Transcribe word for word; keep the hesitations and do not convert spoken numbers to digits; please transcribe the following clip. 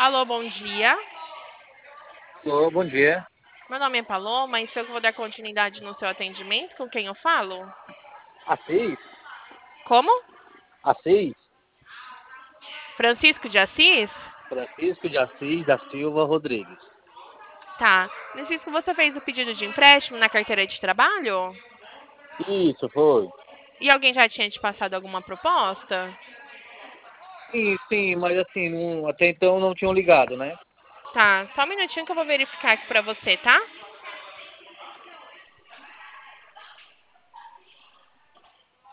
Alô, bom dia. Alô, bom dia. Meu nome é Paloma e sou eu que vou dar continuidade no seu atendimento. Com quem eu falo? Assis? Como? Assis? Francisco de Assis? Francisco de Assis da Silva Rodrigues. Tá. Francisco, você fez o pedido de empréstimo na carteira de trabalho? Isso, foi. E alguém já tinha te passado alguma proposta? Sim, sim, mas assim, não- até então não tinham ligado, né? Tá, só um minutinho que eu vou verificar aqui pra você, tá?